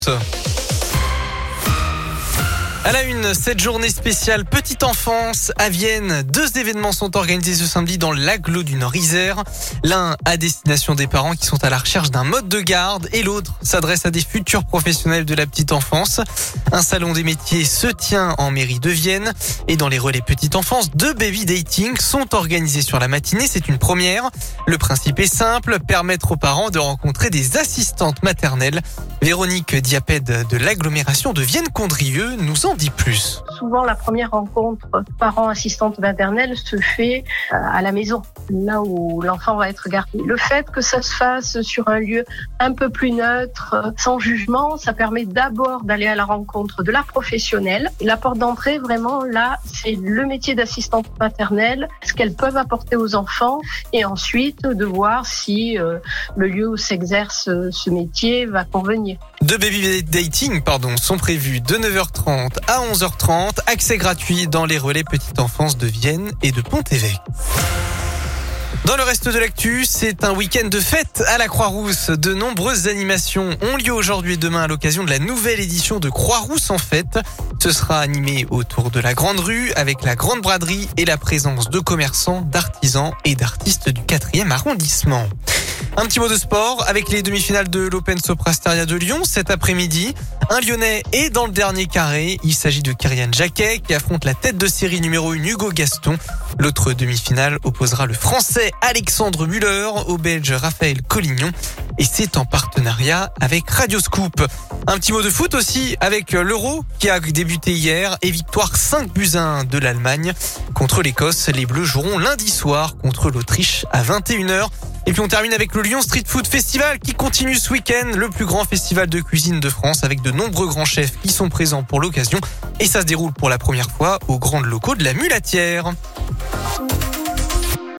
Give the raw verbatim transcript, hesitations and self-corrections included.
À la une, cette journée spéciale Petite Enfance à Vienne. Deux événements sont organisés ce samedi dans l'agglo du Nord-Isère. L'un à destination des parents qui sont à la recherche d'un mode de garde et l'autre s'adresse à des futurs professionnels de la petite enfance. Un salon des métiers se tient en mairie de Vienne et dans les relais Petite Enfance, deux baby dating sont organisés sur la matinée. C'est une première. Le principe est simple, permettre aux parents de rencontrer des assistantes maternelles. Véronique Diapède de l'agglomération de Vienne-Condrieu nous en dit plus. Souvent, la première rencontre parent-assistante maternelle se fait à la maison, là où l'enfant va être gardé. Le fait que ça se fasse sur un lieu un peu plus neutre, sans jugement, ça permet d'abord d'aller à la rencontre de la professionnelle. La porte d'entrée, vraiment, là, c'est le métier d'assistante maternelle, ce qu'elles peuvent apporter aux enfants, et ensuite de voir si euh, le lieu où s'exerce ce métier va convenir. Deux baby dating, pardon, sont prévus de neuf heures trente à onze heures trente. Accès gratuit dans les relais Petite Enfance de Vienne et de Pont-Évêque. Dans le reste de l'actu, c'est un week-end de fête à la Croix-Rousse. De nombreuses animations ont lieu aujourd'hui et demain à l'occasion de la nouvelle édition de Croix-Rousse en fête. Ce sera animé autour de la Grande Rue avec la Grande Braderie et la présence de commerçants, d'artisans et d'artistes du quatrième arrondissement. Un petit mot de sport avec les demi-finales de l'Open Soprasteria de Lyon cet après-midi. Un Lyonnais est dans le dernier carré. Il s'agit de Kyrian Jacquet qui affronte la tête de série numéro un Hugo Gaston. L'autre demi-finale opposera le Français Alexandre Müller au Belge Raphaël Collignon. Et c'est en partenariat avec Radioscoop. Un petit mot de foot aussi avec l'Euro qui a débuté hier et victoire cinq buts à un de l'Allemagne contre l'Écosse. Les Bleus joueront lundi soir contre l'Autriche à vingt et une heures. Et puis on termine avec le Lyon Street Food Festival qui continue ce week-end, le plus grand festival de cuisine de France avec de nombreux grands chefs qui sont présents pour l'occasion. Et ça se déroule pour la première fois aux grands locaux de la Mulatière.